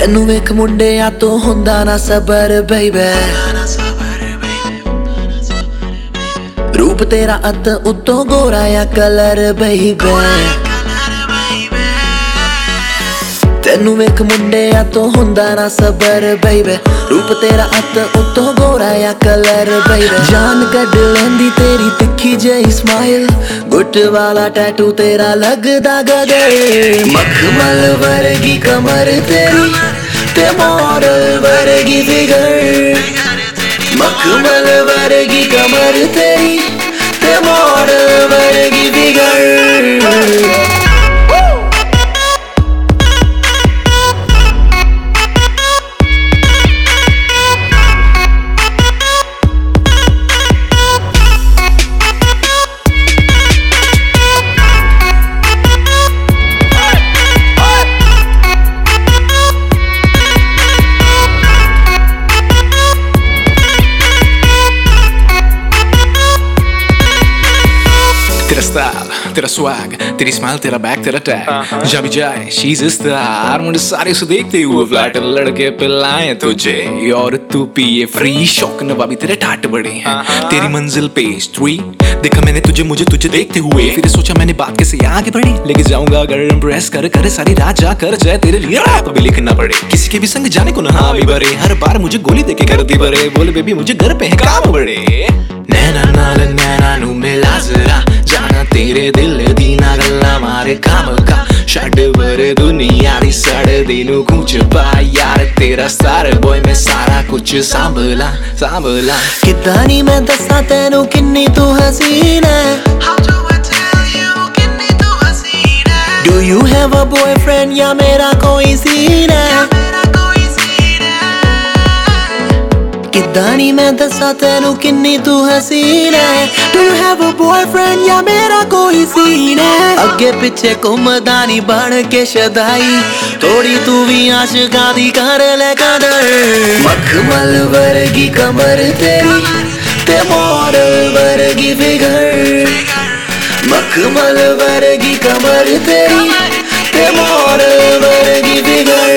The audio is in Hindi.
ਤੈਨੂੰ ਵੇਖ ਮੁੰਡਿਆਂ ਤੋਂ ਹੁੰਦਾ ਨਾ ਸਬਰ ਬੇਬੀ रूप तेरा अत उत्तों गोरा या कलर बेबी तेनू वेख मुंडिया तो हुंदा ना सबर बेबी रूप तेरा अत उत्तों गोरा या कलर बेबी जान कढ लैंदी तेरी तिखी जही स्माइल गुट वाला टैटू तेरा लगदा गदर मखमल वर्गी कमर तेरी ते मॉडल वर्गी फिगर मखमल वर्गी कमर तेरी ते मॉडल वर्गी फिगर तेरा स्टाइल, तेरा स्वैग, तेरी स्माइल, तेरा बैक, तेरा टैग, जहाँ भी जाए she's a star। मुझे सारे उसे देखते हुए फ्लैट लड़के पिलाएं तुझे और तू पिए फ्री शौक नवाबी तेरे ठाट बड़े हैं तेरी मंजिल पे स्ट्रीट देखा मैंने मुझे तुझे देखते हुए फिर सोचा मैंने बात कैसे आगे बढ़ी लेके जाऊंगा अगर इम्प्रेस कर सारी रात जा कर जाए तेरे लिए रैप भी लिखना पड़े किसी के भी संग जाने को ना भी भरे हर बार मुझे गोली देके करती भरे बोले बेबी मुझे घर पे है काम बड़े नैना नाल नैना नू मिला जरा जाना तेरे दिल दी ना गल्ला मारे काम का छड़ भरे दुनिया दी सड़ दी नू कुछ पा यार तेरा स्टार बॉय मैं सारा कुछ सांभला सांभला किद्दां नी मैं दस्सां तैनू किन्नी तू हसीन है Do you have a boyfriend या मेरा कोई सीन है किद्दां नी मैं दस्सां तैनू किन्नी तू हसीन है Do you have a boyfriend या मेरा कोई सीन है अगे पिछे घुमदा नी बन के शदाई थोड़ी तू भी आशिकां दी कर ले कदर मखमल वर्गी कमर तेरी ते मॉडल वर्गी फिगर मखमल वर्गी कमर तेरी ते मॉडल वर्गी फिगर